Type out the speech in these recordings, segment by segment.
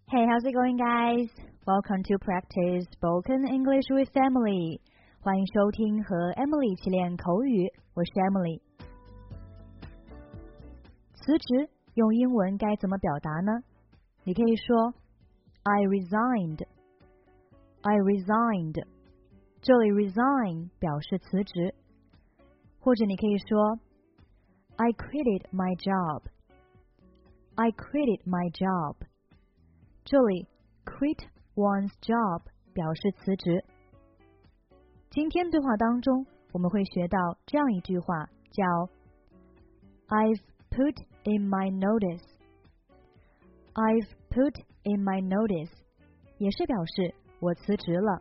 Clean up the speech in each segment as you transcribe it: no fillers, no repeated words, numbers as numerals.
Hey, how's it going, guys? Welcome to practice spoken English with Emily. 欢迎收听和 Emily 一起练口语，我是 Emily。辞职用英文该怎么表达呢？你可以说 I resigned. I resigned. 这里 resign 表示辞职，或者你可以说 I quitted my job. I quitted my job. 这里 quit one's job 表示辞职。今天对话当中我们会学到这样一句话，叫 I've put in my notice. I've put in my notice 也是表示我辞职了。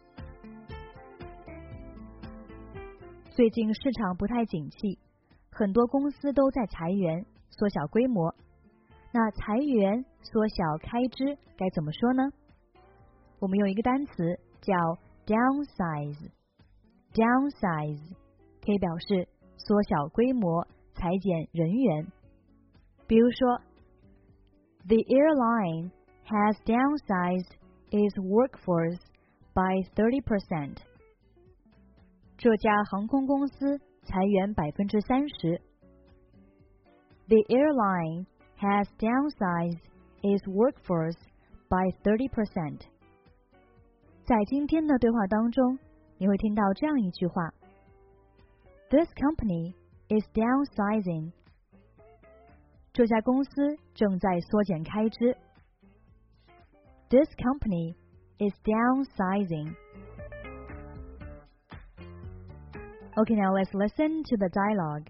最近市场不太景气，很多公司都在裁员，缩小规模。那裁员、缩小开支该怎么说呢？我们用一个单词叫 downsize. Downsize 可以表示缩小规模、裁减人员。比如说 The airline has downsized its workforce by 30%. 这家航空公司裁员 30%. The airline has downsized its workforce by 30%. 在今天的对话当中，你会听到这样一句话 This company is downsizing. 这家公司正在缩减开支。This company is downsizing. Okay, now let's listen to the dialogue.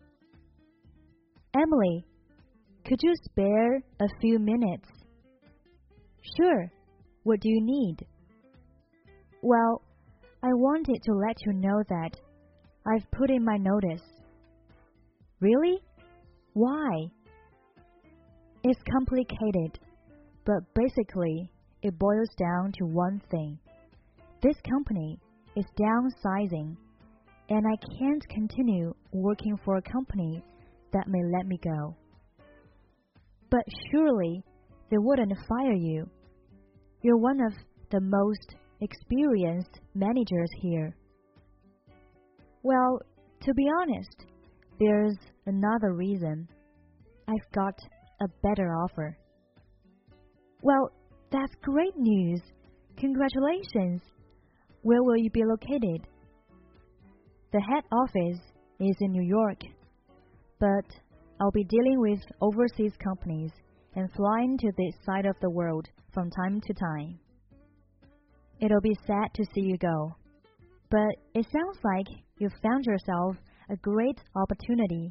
Emily, could you spare a few minutes? Sure. What do you need? Well, I wanted to let you know that I've put in my notice. Really? Why? It's complicated, but basically it boils down to one thing. This company is downsizing, and I can't continue working for a company that may let me go. But surely they wouldn't fire you. You're one of the most experienced managers here. Well, to be honest, there's another reason. I've got a better offer. Well, that's great news. Congratulations. Where will you be located? The head office is in New York, but I'll be dealing with overseas companies and flying to this side of the world from time to time. It'll be sad to see you go, but it sounds like you've found yourself a great opportunity.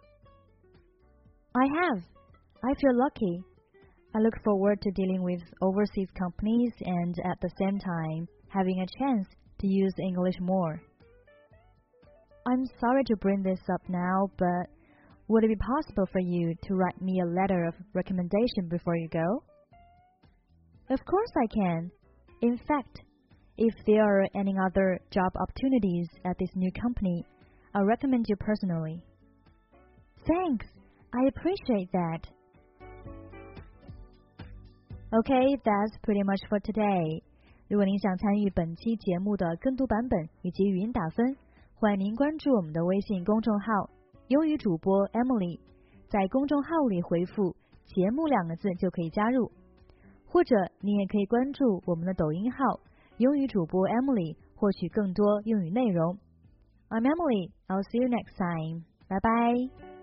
I have. I feel lucky. I look forward to dealing with overseas companies and at the same time having a chance to use English more. I'm sorry to bring this up now, but would it be possible for you to write me a letter of recommendation before you go? Of course I can. In fact, if there are any other job opportunities at this new company, I'll recommend you personally. Thanks. I appreciate that. Okay, that's pretty much for today. 如果您想参与本期节目的跟读版本以及语音打分，欢迎您关注我们的微信公众号英语主播 Emily， 在公众号里回复节目2个字就可以加入，或者你也可以关注我们的抖音号英语主播 Emily， 获取更多英语内容。I'm Emily, I'll see you next time. Bye bye.